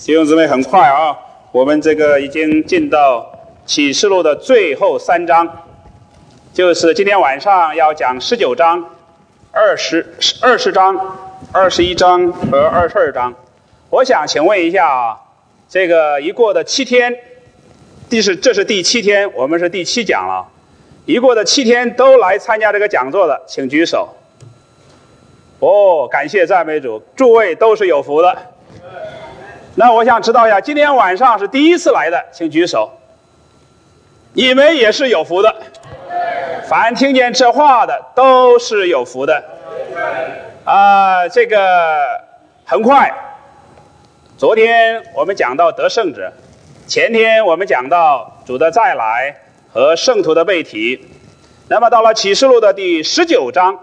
弟兄姊妹，很快啊，我们这个已经进到启示录的最后3章，就是今天晚上要讲19章、20章、21章和22章。我想请问一下啊，这个一过的7天，这是第7天，我们是第7讲了。一过的7天都来参加这个讲座的，请举手。哦，感谢赞美主，诸位都是有福的。那我想知道一下，今天晚上是第一次来的，请举手。你们也是有福的，凡听见这话的都是有福的。这个很快，昨天我们讲到得胜者，前天我们讲到主的再来和圣徒的被提。那么到了启示录的第19章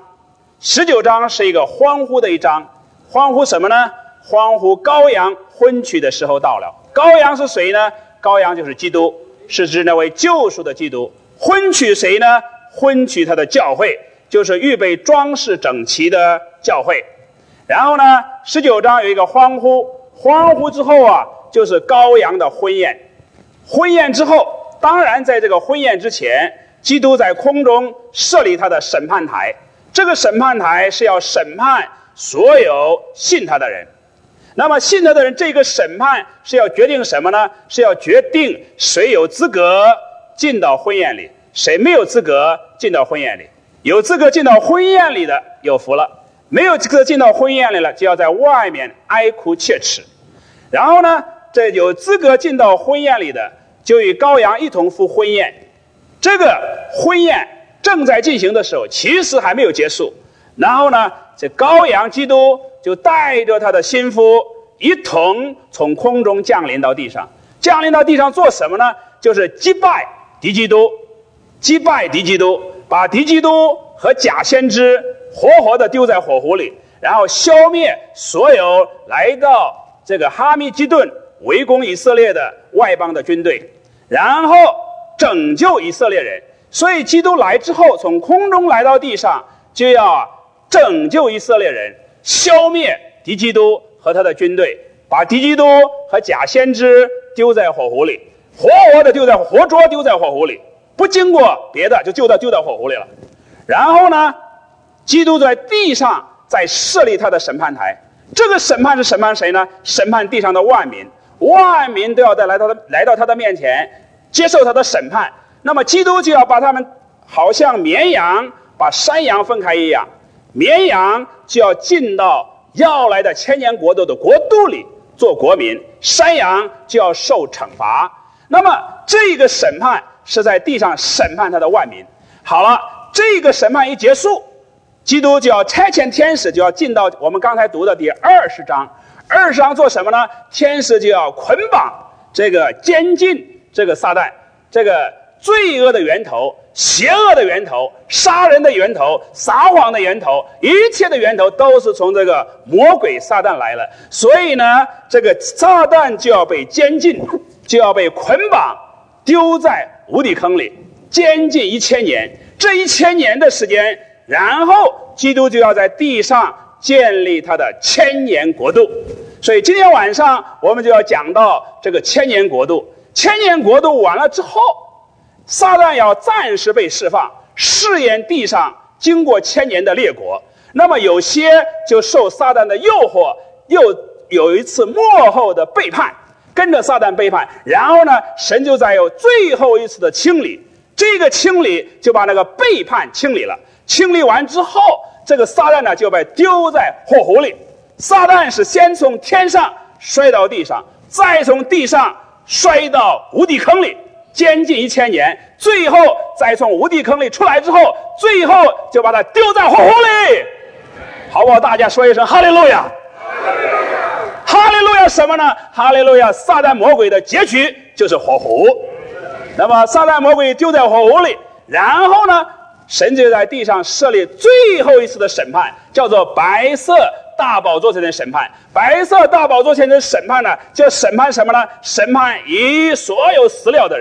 ，19章是一个欢呼的一章。欢呼什么呢？欢呼羔羊婚娶的时候到了。羔羊是谁呢？羔羊就是基督，是指那位救赎的基督。婚娶谁呢？婚娶他的教会，就是预备装饰整齐的教会。然后呢，19章有一个欢呼，欢呼之后啊，就是羔羊的婚宴。婚宴之后，当然在这个婚宴之前，基督在空中设立他的审判台。这个审判台是要审判所有信他的人。那么信他的人，这个审判是要决定什么呢？是要决定谁有资格进到婚宴里，谁没有资格进到婚宴里。有资格进到婚宴里的有福了，没有资格进到婚宴里了，就要在外面哀哭切齿。然后呢，这有资格进到婚宴里的，就与羔羊一同赴婚宴。这个婚宴正在进行的时候，其实还没有结束。然后呢，这羔羊基督就带着他的心腹一同从空中降临到地上。降临到地上做什么呢？就是击败敌基督，击败敌基督，把敌基督和假先知活活的丢在火湖里，然后消灭所有来到这个哈密基顿围攻以色列的外邦的军队，然后拯救以色列人。所以基督来之后，从空中来到地上，就要拯救以色列人，消灭敌基督和他的军队，把敌基督和假先知丢在火湖里，活捉丢在火湖里，不经过别的就丢到火湖里了。然后呢，基督在地上再设立他的审判台。这个审判是审判谁呢？审判地上的万民，万民都要来到他的面前，接受他的审判。那么基督就要把他们好像绵羊把山羊分开一样，绵羊就要进到要来的千年国度的国度里做国民，山羊就要受惩罚。那么这个审判是在地上审判他的万民。好了，这个审判一结束，基督就要差遣天使，就要进到我们刚才读的第20章。20章做什么呢？天使就要捆绑这个监禁这个撒旦，这个罪恶的源头，邪恶的源头，杀人的源头，撒谎的源头，一切的源头都是从这个魔鬼撒旦来了。所以呢，这个撒旦就要被监禁，就要被捆绑，丢在无底坑里，监禁1000年。这1000年的时间，然后基督就要在地上建立他的1000年国度。所以今天晚上我们就要讲到这个1000年国度。1000年国度完了之后，撒旦要暂时被释放，试验地上经过1000年的列国。那么有些就受撒旦的诱惑，又有一次末后的背叛，跟着撒旦背叛。然后呢，神就再有最后一次的清理，这个清理就把那个背叛清理了。清理完之后，这个撒旦呢就被丢在火湖里。撒旦是先从天上摔到地上，再从地上摔到无底坑里，监禁1000年，最后再从无底坑里出来之后，最后就把他丢在火湖里。好不好？大家说一声哈利路亚！哈利路亚什么呢？哈利路亚！撒旦魔鬼的结局就是火湖。那么撒旦魔鬼丢在火湖里，然后呢，神就在地上设立最后一次的审判，叫做白色大宝座前的审判。白色大宝座前的审判呢，就审判什么呢？审判以所有死了的人。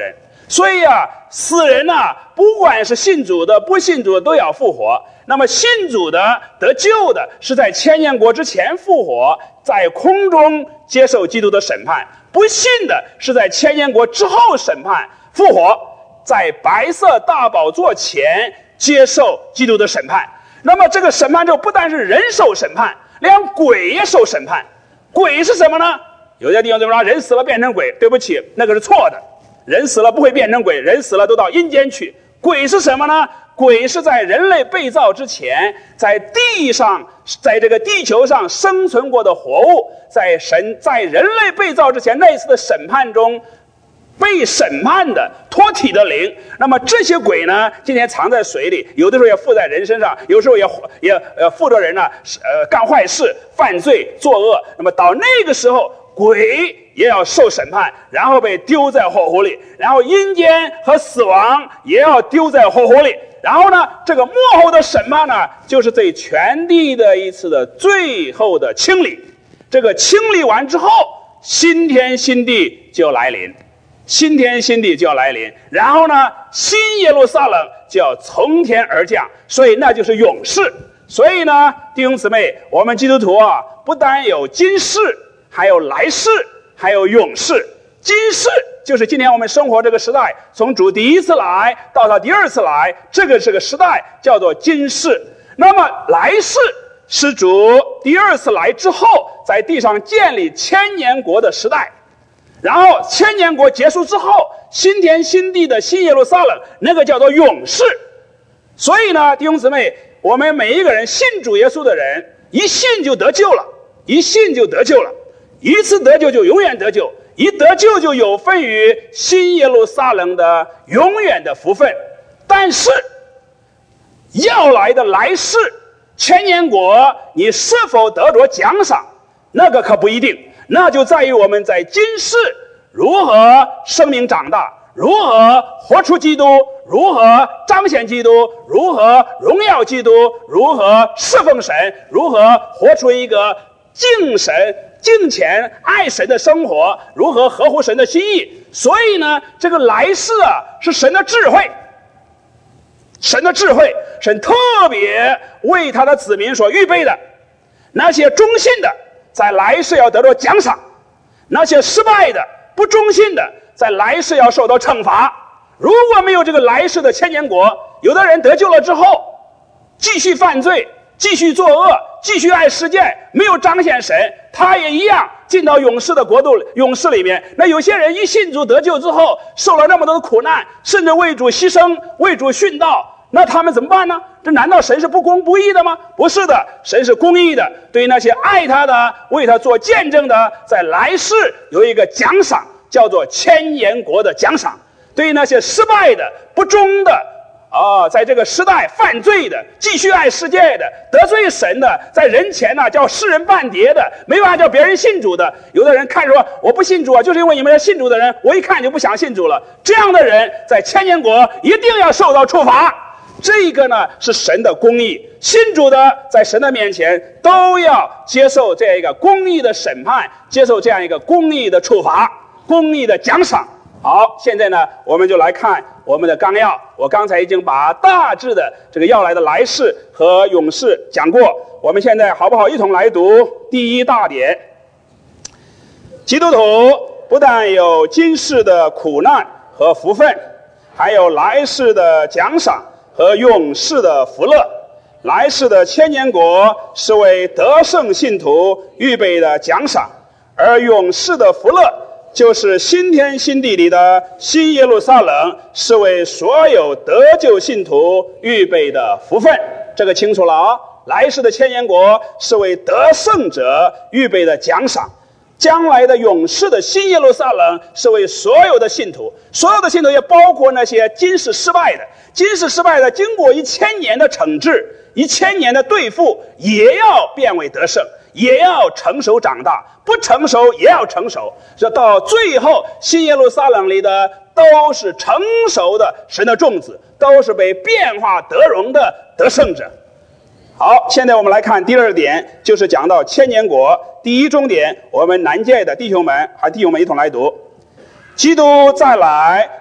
所以啊，死人啊，不管是信主的不信主的都要复活。那么信主的得救的是在千年国之前复活，在空中接受基督的审判；不信的是在千年国之后审判复活，在白色大宝座前接受基督的审判。那么这个审判之后，不但是人受审判，连鬼也受审判。鬼是什么呢？有些地方就说人死了变成鬼，对不起，那个是错的。人死了不会变成鬼，人死了都到阴间去。鬼是什么呢？鬼是在人类被造之前，在地上，在这个地球上生存过的活物，在人类被造之前那一次的审判中被审判的脱体的灵。那么这些鬼呢，今天藏在水里，有的时候也附在人身上，有时候也附着人呢，干坏事、犯罪、作恶。那么到那个时候，鬼也要受审判，然后被丢在火湖里，然后阴间和死亡也要丢在火湖里。然后呢，这个幕后的审判呢，就是对全地的一次的最后的清理。这个清理完之后，新天新地就来临，新天新地就要来临。然后呢，新耶路撒冷就要从天而降，所以那就是永世。所以呢，弟兄姊妹，我们基督徒啊，不但有今世，还有来世，还有永世。今世就是今天我们生活这个时代，从主第一次来到他第二次来，这个是个时代，叫做今世。那么来世是主第二次来之后，在地上建立千年国的时代。然后千年国结束之后，新天新地的新耶路撒冷，那个叫做永世。所以呢，弟兄姊妹，我们每一个人信主耶稣的人，一信就得救了，一信就得救了，一次得救就永远得救，一得救就有份于新耶路撒冷的永远的福分。但是要来的来世千年国，你是否得着奖赏，那个可不一定。那就在于我们在今世如何生命长大，如何活出基督，如何彰显基督，如何荣耀基督，如何侍奉神，如何活出一个敬神敬虔爱神的生活，如何合乎神的心意。所以呢，这个来世啊，是神的智慧，神的智慧，神特别为他的子民所预备的。那些忠信的在来世要得到奖赏，那些失败的不忠信的在来世要受到惩罚。如果没有这个来世的千年国，有的人得救了之后继续犯罪，继续作恶，继续爱世界，没有彰显神，他也一样进到永世的国度，永世里面。那有些人一信主得救之后，受了那么多的苦难，甚至为主牺牲，为主殉道，那他们怎么办呢？这难道神是不公不义的吗？不是的，神是公义的。对于那些爱他的，为他做见证的，在来世有一个奖赏，叫做千年国的奖赏。对于那些失败的不忠的在这个时代犯罪的，继续爱世界的，得罪神的，在人前呢叫世人半跌的，没办法叫别人信主的。有的人看说我不信主啊，就是因为你们信主的人，我一看就不想信主了。这样的人在千年国一定要受到处罚。这个呢是神的公义，信主的在神的面前都要接受这样一个公义的审判，接受这样一个公义的处罚，公义的奖赏。好，现在呢我们就来看我们的纲要。我刚才已经把大致的这个要来的来世和永世讲过，我们现在好不好一同来读第一大点。基督徒不但有今世的苦难和福分，还有来世的奖赏和永世的福乐。来世的千年国是为得胜信徒预备的奖赏，而永世的福乐就是新天新地里的新耶路撒冷，是为所有得救信徒预备的福分。这个清楚了啊！来世的千年国是为得胜者预备的奖赏，将来的永世的新耶路撒冷是为所有的信徒，所有的信徒也包括那些今世失败的。今世失败的，经过1000年的惩治，1000年的对付，也要变为得胜，也要成熟长大，不成熟也要成熟。这到最后，新耶路撒冷里的都是成熟的神的种子，都是被变化得荣的得胜者。好，现在我们来看第二点，就是讲到千年国。第一重点，我们南界的弟兄们一同来读。基督再来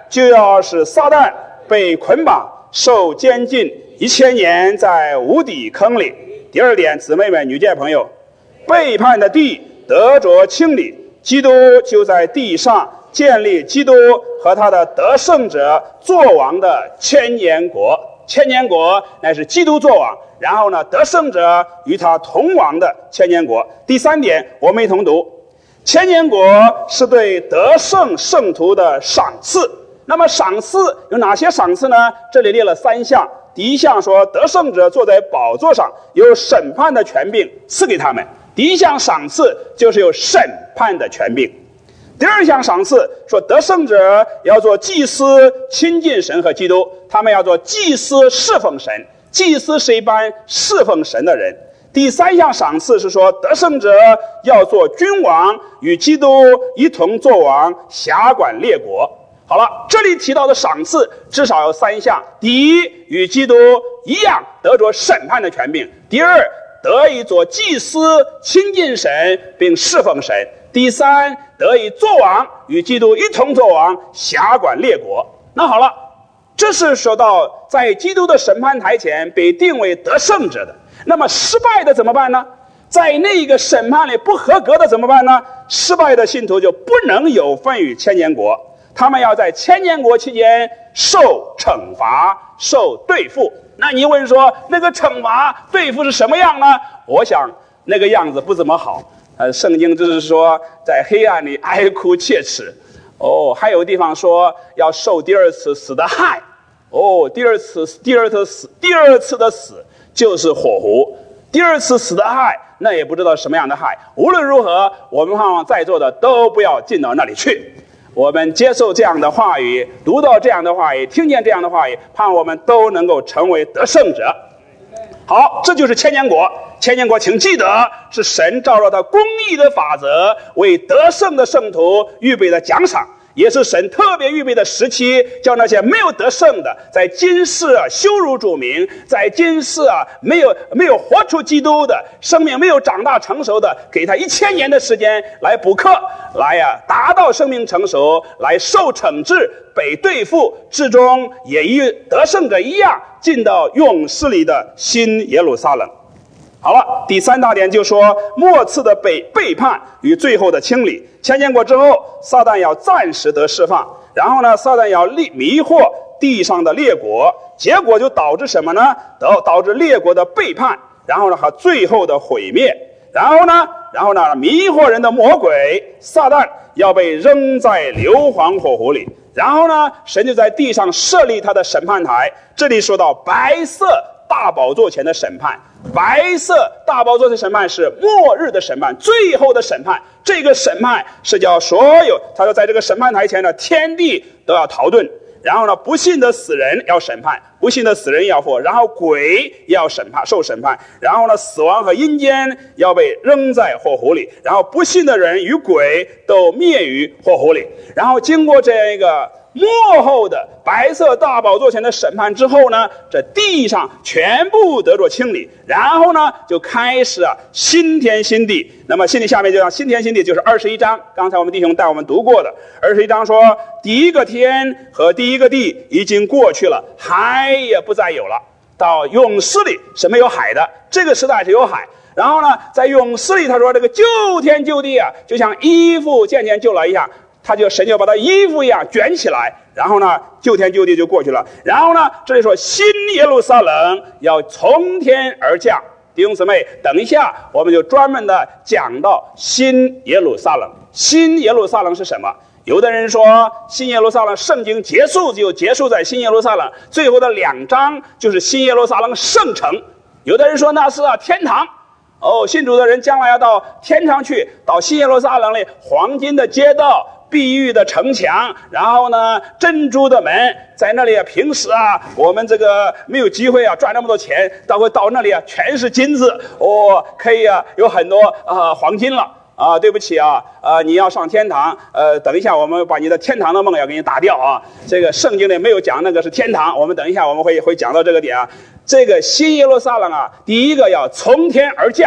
就要使撒旦被捆绑，受监禁1000年，在无底坑里。第二点，姊妹们、女界朋友，背叛的地得着清理，基督就在地上建立基督和他的得胜者作王的千年国。千年国乃是基督作王，然后呢，得胜者与他同王的千年国。第三点，我们一同读，千年国是对得胜圣徒的赏赐。那么赏赐有哪些赏赐呢？这里列了3项。第一项说，得胜者坐在宝座上，有审判的权柄赐给他们。第一项赏赐就是有审判的权柄。第二项赏赐说，得胜者要做祭司，亲近神和基督，他们要做祭司，侍奉神。祭司是一般侍奉神的人。第三项赏赐是说，得胜者要做君王，与基督一同作王，辖管列国。好了，这里提到的赏赐至少有3项。第一，与基督一样得着审判的权柄；第二，得以做祭司，亲近神并侍奉神；第三，得以作王，与基督一同作王，辖管列国。那好了，这是说到在基督的审判台前被定为得胜者的。那么失败的怎么办呢？在那个审判里不合格的怎么办呢？失败的信徒就不能有份于千年国，他们要在千年国期间受惩罚、受对付。那你问说，那个惩罚对付是什么样呢？我想那个样子不怎么好。圣经就是说，在黑暗里哀哭切齿。还有地方说要受第二次死的害。第二次的死就是火湖。第二次死的害，那也不知道什么样的害。无论如何，我们盼望在座的都不要进到那里去。我们接受这样的话语，读到这样的话语，听见这样的话语，盼我们都能够成为得胜者。好，这就是千年国。千年国请记得，是神照着他公义的法则为得胜的圣徒预备的奖赏，也是神特别预备的时期，叫那些没有得胜的，在今世羞辱主名，在今世没有活出基督的生命，没有长大成熟的，给他1000年的时间来补课，来达到生命成熟，来受惩治，被对付，至终也与得胜者一样，进到永世里的新耶路撒冷。好了，第3大点就说末次的背叛与最后的清理。千年国之后，撒旦要暂时得释放，然后呢，撒旦要迷惑地上的列国，结果就导致什么呢？导致列国的背叛，然后呢和最后的毁灭。然后呢，迷惑人的魔鬼撒旦要被扔在硫磺火湖里。然后呢，神就在地上设立他的审判台。这里说到白色大宝座前的审判，白色大宝座的审判是末日的审判，最后的审判。这个审判是叫所有，他说在这个审判台前呢，天地都要逃遁。然后呢，不信的死人要审判，不信的死人要活，然后鬼也要受审判，然后呢，死亡和阴间要被扔在火湖里，然后不信的人与鬼都灭于火湖里。然后经过这个末后的白色大宝座前的审判之后呢，这地上全部得着清理，然后呢就开始新天新地。那么新地下面就叫新天新地，就是21章，刚才我们弟兄带我们读过的。21章说，第一个天和第一个地已经过去了，海也不再有了。到永世里是没有海的，这个时代是有海。然后呢，在永世里他说这个旧天旧地就像衣服渐渐旧了一样，神就把它衣服一样卷起来，然后呢，旧天旧地就过去了。然后呢，这里说新耶路撒冷要从天而降。弟兄姊妹，等一下我们就专门的讲到新耶路撒冷。新耶路撒冷是什么？有的人说新耶路撒冷圣经结束就结束在新耶路撒冷，最后的2章就是新耶路撒冷圣城。有的人说那是天堂。信主的人将来要到天堂去，到新耶路撒冷里黄金的街道，碧玉的城墙，然后呢，珍珠的门，在那里平时我们这个没有机会赚那么多钱，到那里全是金子，可以有很多黄金了。对不起你要上天堂，等一下我们把你的天堂的梦要给你打掉这个圣经里没有讲那个是天堂，我们等一下我们会讲到这个点这个新耶路撒冷第一个要从天而降，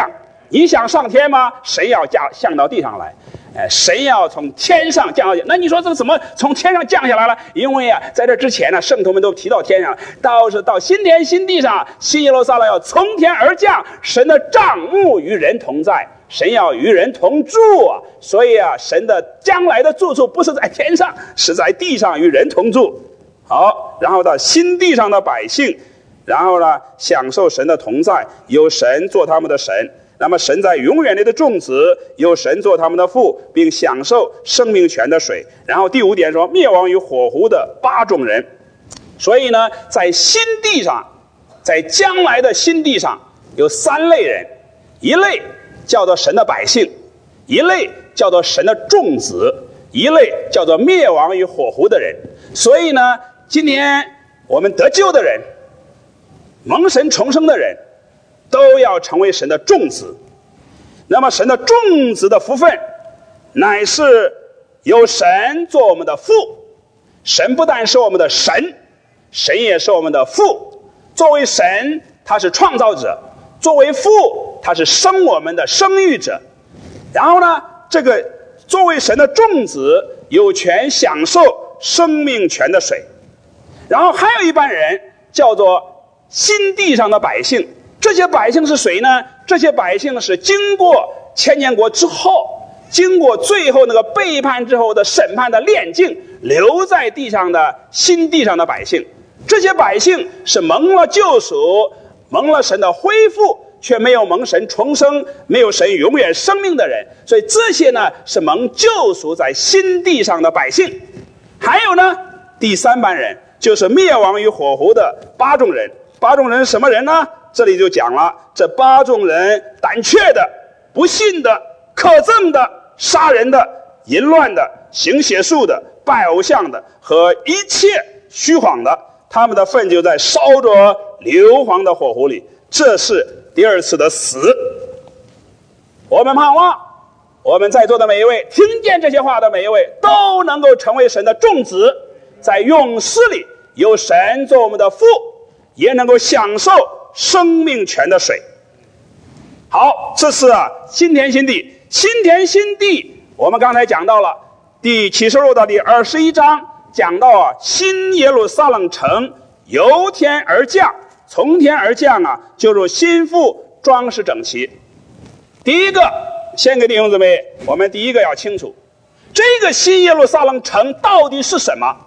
你想上天吗？神要降到地上来。神要从天上降下来。那你说这怎么从天上降下来了？因为啊，在这之前呢，圣徒们都提到天上，到新天新地上，新耶路撒冷要从天而降，神的帐幕与人同在，神要与人同住啊。所以啊，神的将来的住处不是在天上，是在地上与人同住。好，然后到新地上的百姓，然后呢，享受神的同在，有神做他们的神。那么神在永远里的众子，有神做他们的父，并享受生命泉的水。然后第5点说，灭亡于火湖的8种人。所以呢，在新地上，在将来的新地上有3类人，一类叫做神的百姓，一类叫做神的众子，一类叫做灭亡于火湖的人。所以呢，今天我们得救的人，蒙神重生的人，都要成为神的众子。那么神的众子的福分，乃是由神做我们的父。神不但是我们的神，神也是我们的父。作为神，他是创造者；作为父，他是生我们的生育者。然后呢，这个作为神的众子，有权享受生命泉的水。然后还有一班人叫做新地上的百姓。这些百姓是谁呢？这些百姓是经过千年国之后，经过最后那个背叛之后的审判的炼净，留在地上的新地上的百姓。这些百姓是蒙了救赎，蒙了神的恢复，却没有蒙神重生，没有神永远生命的人。所以这些呢，是蒙救赎在新地上的百姓。还有呢，第3班人就是灭亡于火湖的8种人。8种人是什么人呢？这里就讲了，这8种人：胆怯的、不信的、可憎的、杀人的、淫乱的、行邪术的、拜偶像的和一切虚谎的，他们的粪就在烧着硫磺的火湖里。这是第2次的死。我们盼望我们在座的每一位，听见这些话的每一位，都能够成为神的众子，在永世里有神做我们的父，也能够享受生命泉的水。好，这是新天新地。新天新地我们刚才讲到了第76到第21章，讲到新耶路撒冷城由天而降，从天而降就如新妇装饰整齐。第一个，先给弟兄姊妹，我们第一个要清楚，这个新耶路撒冷城到底是什么？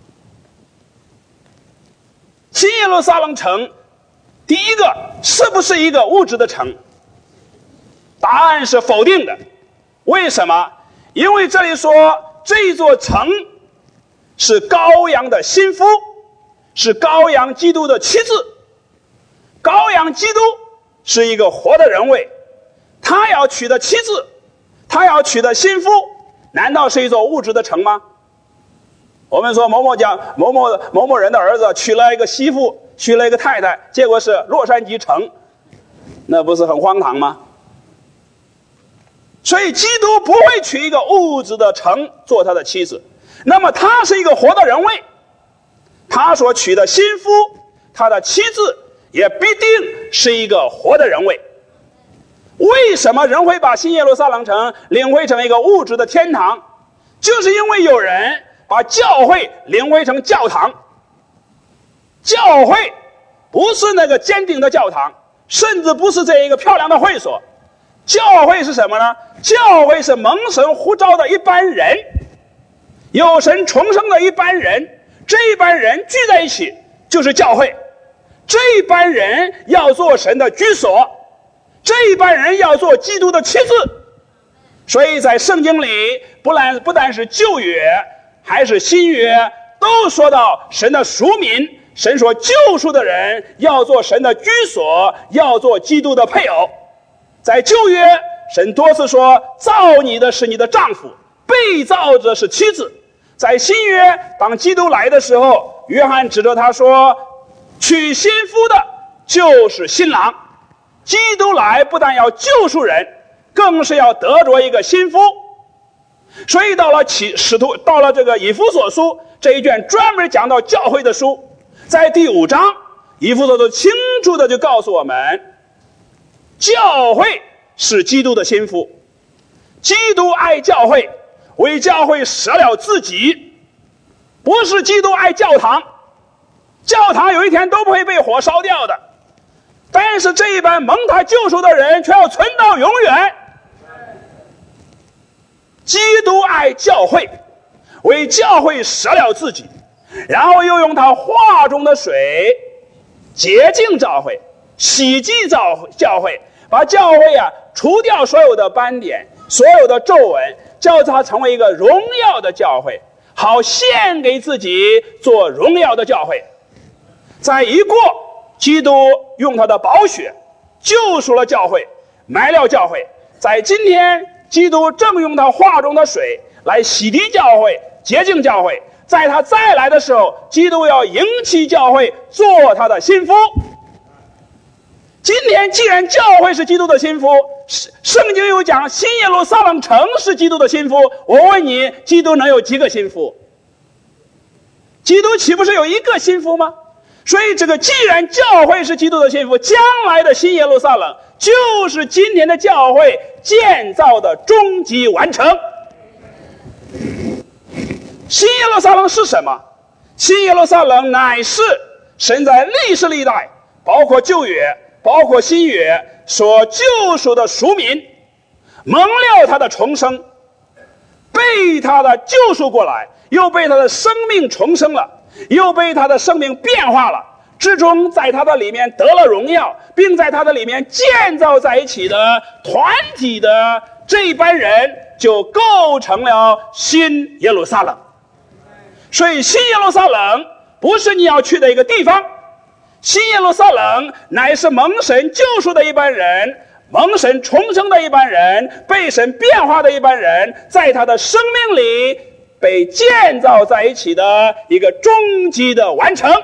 新耶路撒冷城第一个是不是一个物质的城？答案是否定的。为什么？因为这里说这座城是羔羊的新妇，是羔羊基督的妻子。羔羊基督是一个活的人位，他要娶的妻子，他要娶的新妇，难道是一座物质的城吗？我们说某某人的儿子娶了一个媳妇，娶了一个太太，结果是洛杉矶城，那不是很荒唐吗？所以基督不会娶一个物质的城做他的妻子，那么他是一个活的人位，他所娶的新妇，他的妻子也必定是一个活的人位。为什么人会把新耶路撒冷城领会成一个物质的天堂？就是因为有人把教会领会成教堂。教会不是那个坚定的教堂，甚至不是这一个漂亮的会所。教会是什么呢？教会是蒙神呼召的一班人，有神重生的一班人，这一班人聚在一起就是教会。这一班人要做神的居所，这一班人要做基督的妻子。所以在圣经里不但是旧约还是新约，都说到神的赎民，神所救赎的人要做神的居所，要做基督的配偶。在旧约神多次说造你的是你的丈夫，被造者是妻子。在新约当基督来的时候，约翰指着他说，娶新妇的就是新郎。基督来不但要救赎人，更是要得着一个新妇。所以到了这个以弗所书这一卷专门讲到教会的书，在第5章以弗所书清楚的就告诉我们，教会是基督的心腹。基督爱教会，为教会舍了自己，不是基督爱教堂。教堂有一天都不会被火烧掉的，但是这一般蒙他救赎的人却要存到永远。基督爱教会，为教会舍了自己，然后又用他话中的水洁净教会，洗净教会，把教会除掉所有的斑点，所有的皱纹，叫它成为一个荣耀的教会，好献给自己做荣耀的教会。在一过，基督用他的宝血救赎了教会，埋了教会。在今天，基督正用他话中的水来洗涤教会，洁净教会。在他再来的时候，基督要迎起教会，做他的心腹。今天既然教会是基督的心腹，圣经又讲新耶路撒冷城是基督的心腹，我问你，基督能有几个心腹？基督岂不是有一个心腹吗？所以这个既然教会是基督的心腹，将来的新耶路撒冷就是今天的教会建造的终极完成。新耶路撒冷是什么？新耶路撒冷乃是神在历世历代，包括旧约包括新约所救赎的赎民，蒙了他的重生，被他的救赎过来，又被他的生命重生了，又被他的生命变化了，最终在他的里面得了荣耀，并在他的里面建造在一起的团体的这一班人，就构成了新耶路撒冷。所以新耶路撒冷不是你要去的一个地方，新耶路撒冷乃是蒙神救赎的一班人，蒙神重生的一班人，被神变化的一班人，在他的生命里被建造在一起的一个终极的完成。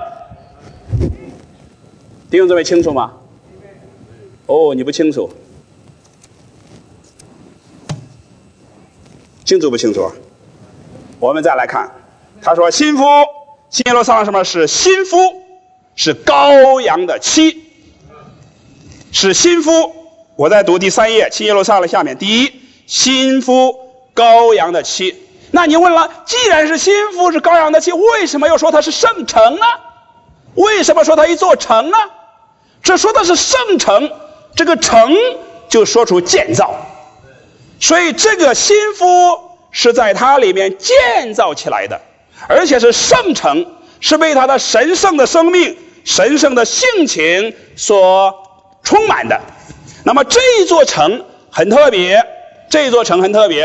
弟兄姊妹清楚吗？哦，你不清楚，清楚不清楚？我们再来看，他说新妇，新耶路撒冷什么是新妇？是羔羊的妻，是新妇。我在读第3页，新耶路撒冷下面第一，新妇羔羊的妻。那你问了，既然是新妇是羔羊的妻，为什么又说它是圣城呢？为什么说它一座城呢？这说的是圣城，这个城就说出建造，所以这个新妇是在它里面建造起来的，而且是圣城，是被它的神圣的生命、神圣的性情所充满的。那么这一座城很特别，这一座城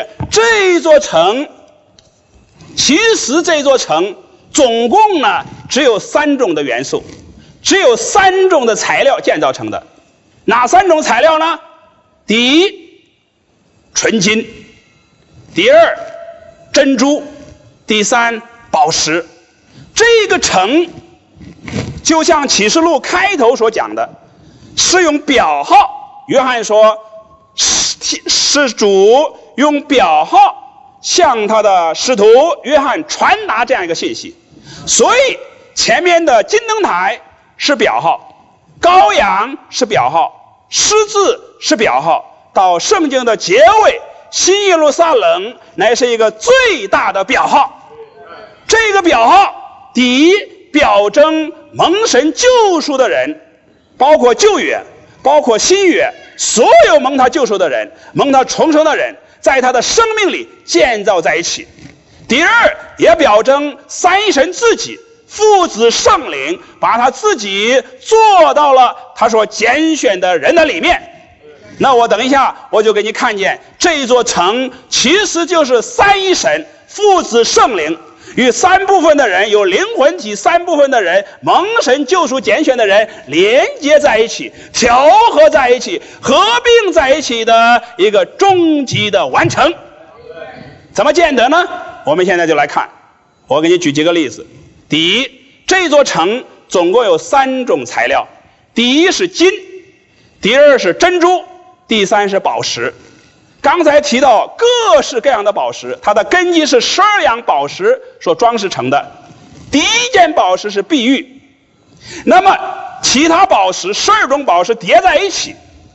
其实这座城总共呢只有3种的元素，只有3种的材料建造成的。哪3种材料呢？第一，纯金；第二，珍珠；第三，宝石。这个城就像启示录开头所讲的，是用表号。约翰说是主用表号向他的使徒约翰传达这样一个信息。所以前面的金灯台是表号，羔羊是表号，狮子是表号，到圣经的结尾，新耶路撒冷乃是一个最大的表号。这个表号第一，表征蒙神救赎的人，包括旧约包括新约，所有蒙他救赎的人，蒙他重生的人，在他的生命里建造在一起。第二，也表征三一神自己，父子圣灵把他自己做到了他所拣选的人的里面。那我等一下我就给你看见，这一座城其实就是三一神、父子圣灵与3部分的人，有灵魂体3部分的人，蒙神救赎拣选的人连接在一起，调和在一起，合并在一起的一个终极的完成。怎么见得呢？我们现在就来看，我给你举几个例子。第一，这座城总共有3种材料，第一是金，第二是珍珠，第三是宝石。刚才提到各式各样的宝石，它的根基是12样宝石所装饰成的。第一件宝石是碧玉，那么其他宝石12种宝石叠在一起，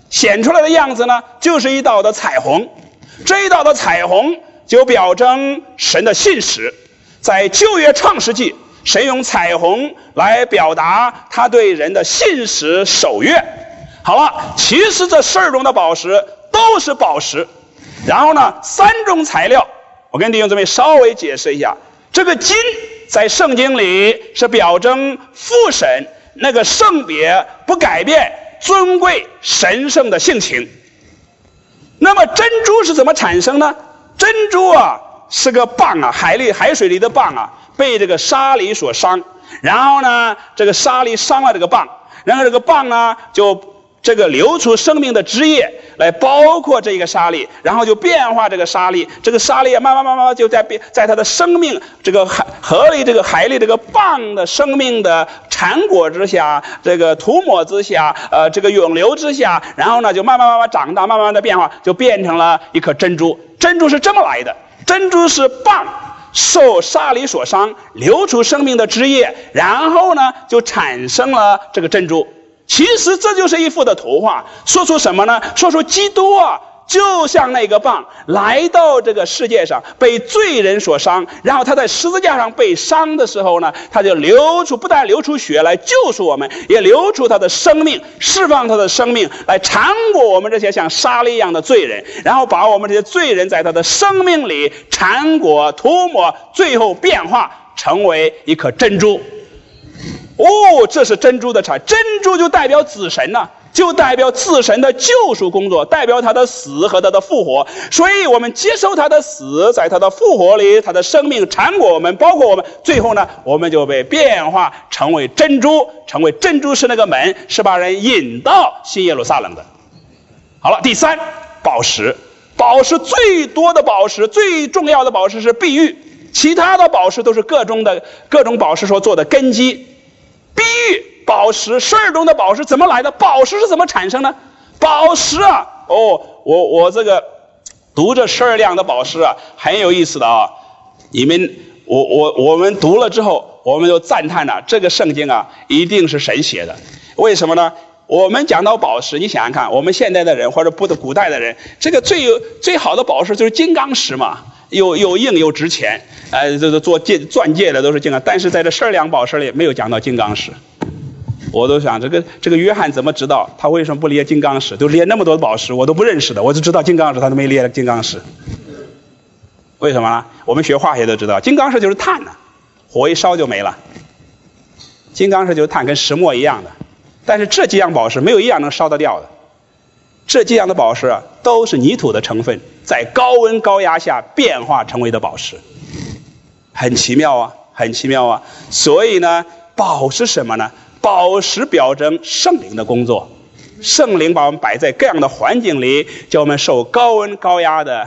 显出来的样子呢，就是一道的彩虹。这一道的彩虹就表征神的信实。在旧约创世纪，神用彩虹来表达他对人的信实守约。好了，其实这12种的宝石都是宝石。然后呢，3种材料，我跟弟兄姊妹稍微解释一下。这个金在圣经里是表征父神那个圣别不改变、尊贵神圣的性情。那么珍珠是怎么产生呢？珍珠啊是个蚌啊，海水里的蚌啊，被这个沙粒所伤，然后呢这个沙粒伤了这个蚌，然后这个蚌呢就这个流出生命的汁液来包括这个沙粒，然后就变化这个沙粒，这个沙粒慢慢就在它的生命这个河里这个海里这个蚌的生命的缠裹之下，这个涂抹之下，这个涌流之下，然后呢就慢慢长大，慢慢的变化，就变成了一颗珍珠。珍珠是这么来的，珍珠是蚌受沙粒所伤，流出生命的汁液，然后呢就产生了这个珍珠。其实这就是一幅的图画，说出什么呢？说出基督啊，就像那个蚌来到这个世界上，被罪人所伤，然后他在十字架上被伤的时候呢，他就不但流出血来救赎我们，也流出他的生命，释放他的生命来缠裹我们这些像沙粒一样的罪人，然后把我们这些罪人在他的生命里缠裹涂抹，最后变化成为一颗珍珠。这是珍珠的产，珍珠就代表子神呢，就代表自神的救赎工作，代表他的死和他的复活。所以我们接受他的死，在他的复活里，他的生命缠裹我们，包括我们，最后呢我们就被变化成为珍珠，成为珍珠是那个门，是把人引到新耶路撒冷的。好了，第3，宝石。宝石最多的宝石，最重要的宝石是碧玉，其他的宝石都是各种宝石所做的根基。碧玉宝石，12种的宝石怎么来的？宝石是怎么产生的？宝石啊，我这个读这12样的宝石啊，很有意思的啊。我们读了之后，我们就赞叹了，这个圣经啊，一定是神写的。为什么呢？我们讲到宝石，你想想看，我们现代的人或者古代的人，这个最好的宝石就是金刚石嘛。又硬又值钱，这做钻戒的都是金刚，但是在这12样宝石里没有讲到金刚石。我都想这个约翰怎么知道他为什么不列金刚石？就列那么多的宝石我都不认识的，我只知道金刚石，他都没列金刚石。为什么呢？我们学化学都知道，金刚石就是碳呢，火一烧就没了。金刚石就是碳，跟石墨一样的。但是这几样宝石没有一样能烧得掉的。这几样的宝石啊，都是泥土的成分，在高温高压下变化成为的宝石，很奇妙啊，很奇妙啊。所以呢，宝是什么呢？宝石表征圣灵的工作，圣灵把我们摆在各样的环境里，叫我们受高温高压的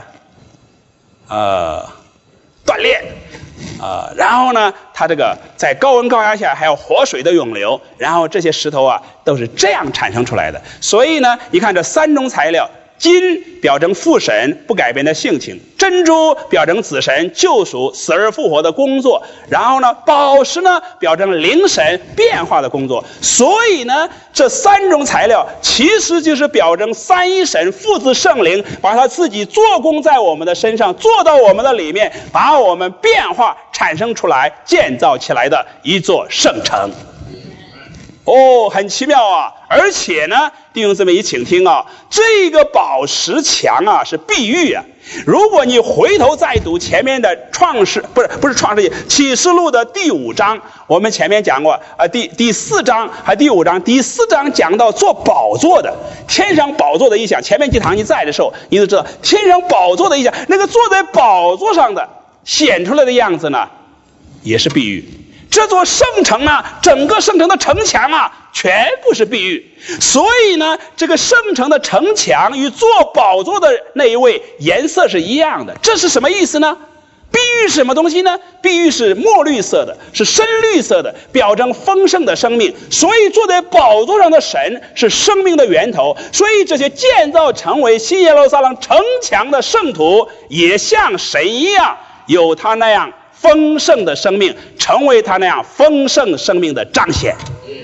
锻炼。然后呢，它这个在高温高压下还有活水的涌流，然后这些石头啊都是这样产生出来的。所以呢，你看这3种材料，金表征父神不改变的性情，珍珠表征子神救赎死而复活的工作，然后呢，宝石呢表征灵神变化的工作。所以呢，这3种材料其实就是表征三一神父子圣灵把他自己做工在我们的身上，做到我们的里面，把我们变化产生出来，建造起来的一座圣城。很奇妙啊！而且呢，弟兄姊妹，请听啊，这个宝石墙啊是碧玉啊。如果你回头再读前面的不是创世纪，启示录的第5章，我们前面讲过第4章还第5章，第4章讲到做宝座的，天上宝座的意象。前面几堂你在的时候，你就知道天上宝座的意象，那个坐在宝座上的显出来的样子呢，也是碧玉。这座圣城呢，整个圣城的城墙啊，全部是碧玉。所以呢，这个圣城的城墙与坐宝座的那一位颜色是一样的。这是什么意思呢？碧玉是什么东西呢？碧玉是墨绿色的，是深绿色的，表征丰盛的生命。所以坐在宝座上的神是生命的源头。所以这些建造成为新耶路撒冷城墙的圣徒，也像神一样，有他那样丰盛的生命，成为他那样丰盛生命的彰显。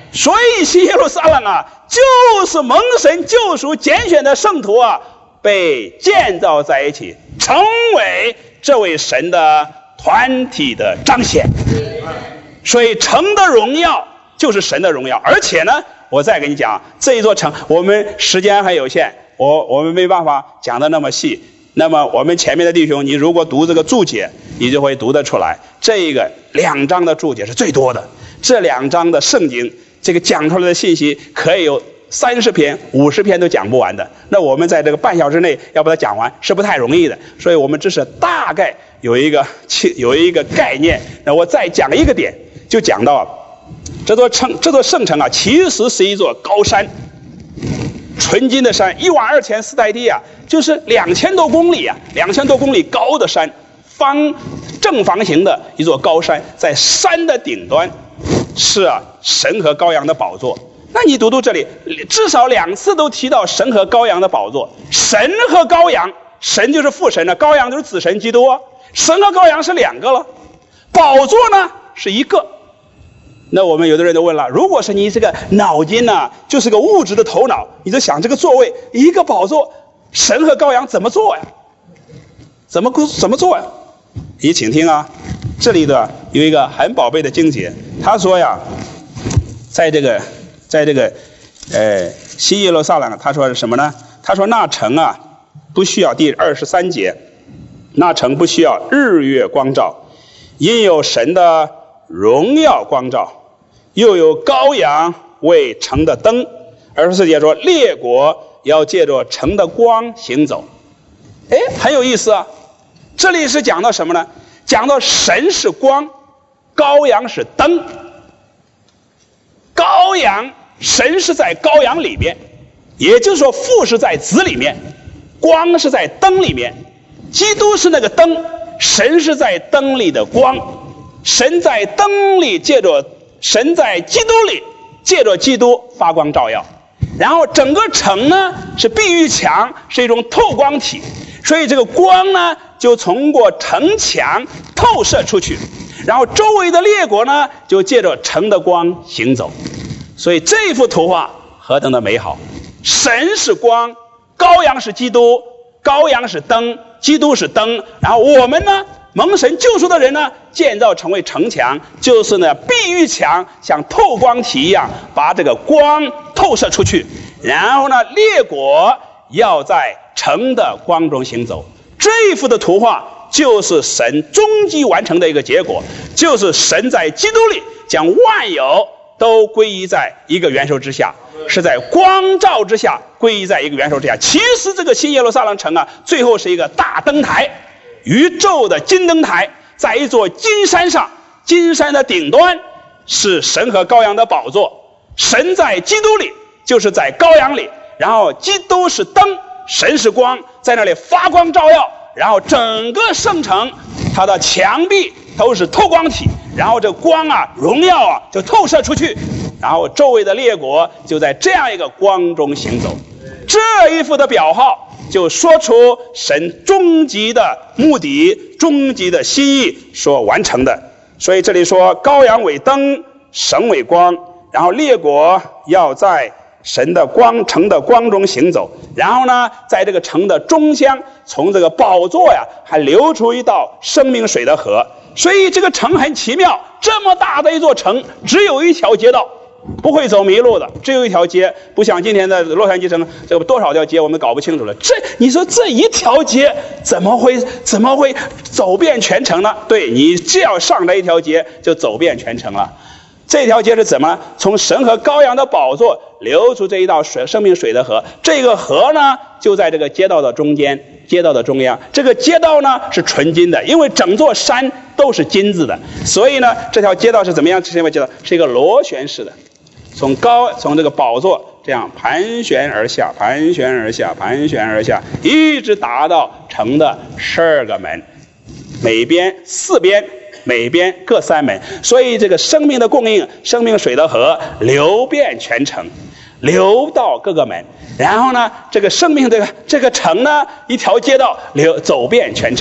所以新耶路撒冷啊，就是蒙神救赎拣选的圣徒啊，被建造在一起，成为这位神的团体的彰显。所以城的荣耀就是神的荣耀。而且呢，我再跟你讲，这一座城，我们时间还有限，我们没办法讲的那么细。那么我们前面的弟兄，你如果读这个注解，你就会读得出来，这个2章的注解是最多的。这2章的圣经，这个讲出来的信息可以有30篇、50篇都讲不完的。那我们在这个半小时内要把它讲完是不太容易的，所以我们只是大概有一个概念。那我再讲一个点，就讲到这座圣城啊，其实是一座高山，纯金的山，1万2千4代地啊，就是2000多公里啊，2000多公里高的山，正方形的一座高山，在山的顶端是啊神和羔羊的宝座。那你读这里，至少2次都提到神和羔羊的宝座。神和羔羊，神就是父神了，羔羊就是子神基督啊。神和羔羊是2个了，宝座呢是1个。那我们有的人都问了，如果是你这个脑筋呢，就是个物质的头脑，你就想这个座位1个宝座，神和羔羊怎么坐呀？怎么坐呀？你请听啊，这里的有一个很宝贝的经节，他说呀，在这个新耶路撒冷，他说是什么呢？他说那城啊不需要，第23节，那城不需要日月光照，因有神的荣耀光照，又有羔羊为城的灯。24节说列国要借着城的光行走。很有意思啊。这里是讲到什么呢？讲到神是光，羔羊是灯。羔羊，神是在羔羊里面，也就是说父是在子里面，光是在灯里面。基督是那个灯，神是在灯里的光。神在灯里神在基督里借着基督发光照耀。然后整个城呢是碧玉墙，是一种透光体，所以这个光呢就通过城墙透射出去，然后周围的列国呢就借着城的光行走。所以这幅图画何等的美好！神是光，羔羊是基督，羔羊是灯，基督是灯，然后我们呢蒙神救赎的人呢，建造成为城墙，就是呢碧玉墙，像透光体一样，把这个光透射出去。然后呢，列国要在城的光中行走。这一幅的图画就是神终极完成的一个结果，就是神在基督里将万有都归依在一个元首之下，是在光照之下归依在一个元首之下。其实这个新耶路撒冷城啊，最后是一个大灯台，宇宙的金灯台，在一座金山上，金山的顶端是神和羔羊的宝座。神在基督里，就是在羔羊里，然后基督是灯，神是光，在那里发光照耀。然后整个圣城它的墙壁都是透光体，然后这光啊荣耀啊就透射出去，然后周围的列国就在这样一个光中行走。这一幅的表号就说出神终极的目的，终极的心意所完成的。所以这里说羔羊为灯，神为光，然后列国要在神的光，城的光中行走。然后呢，在这个城的中央，从这个宝座呀还流出一道生命水的河。所以这个城很奇妙，这么大的一座城，只有一条街道，不会走迷路的，只有一条街，不像今天的洛杉矶城，这个多少条街我们搞不清楚了。你说这一条街怎么会走遍全城呢？对，你只要上这一条街就走遍全城了。这条街是怎么？从神和羔羊的宝座流出这一道生命水的河。这个河呢就在这个街道的中间，街道的中央。这个街道呢是纯金的，因为整座山都是金子的，所以呢这条街道是怎么样？这条街道是一个螺旋式的，从这个宝座这样盘旋而下，盘旋而下，盘旋而下，一直达到城的12个门，每边4边，每边各3门。所以这个生命的供应，生命水的河流遍全城，流到各个门。然后呢，这个生命这个城呢，一条街道走遍全城。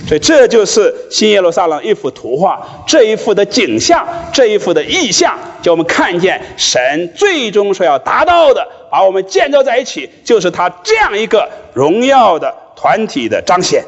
所以这就是新耶路撒冷一幅图画，这一幅的景象，这一幅的意象，叫我们看见神最终所要达到的，把我们建造在一起，就是他这样一个荣耀的团体的彰显。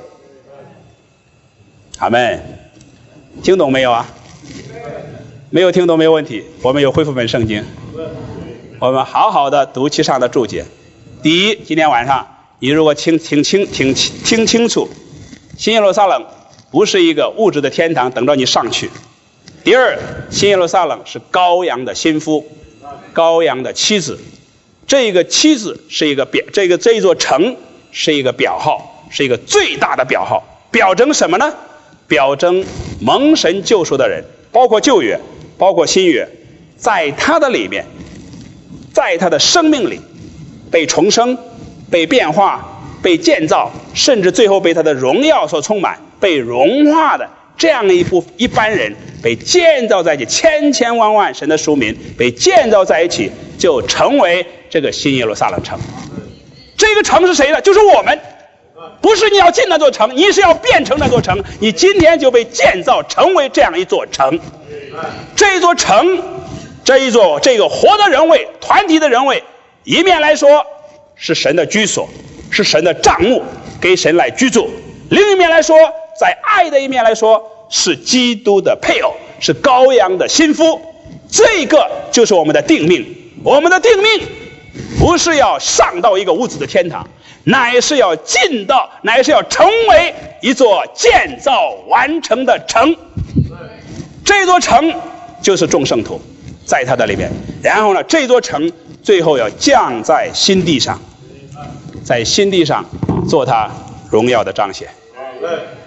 阿们，听懂没有啊？没有听懂没有问题，我们有恢复本圣经，我们好好的读其上的注解。第一，今天晚上你如果听清楚，新耶路撒冷不是一个物质的天堂，等着你上去。第二，新耶路撒冷是羔羊的心腹，羔羊的妻子。这个妻子是一个表，这一座城是一个表号，是一个最大的表号，表征什么呢？表征蒙神救赎的人，包括旧约，包括新约，在他的里面，在他的生命里被重生，被变化，被建造，甚至最后被他的荣耀所充满，被融化的这样一般人，被建造在一起，千千万万神的属民被建造在一起，就成为这个新耶路撒冷城。这个城是谁的？就是我们。不是你要进那座城，你是要变成那座城，你今天就被建造成为这样一座城。这座城，这个活的人位，团体的人位，一面来说是神的居所，是神的帐幕，给神来居住；另一面来说，在爱的一面来说，是基督的配偶，是羔羊的心腹。这个就是我们的定命。我们的定命不是要上到一个物质的天堂，乃是要成为一座建造完成的城。这座城就是众圣徒，在它的里面。然后呢，这座城最后要降在新地上，在新地上做它荣耀的彰显。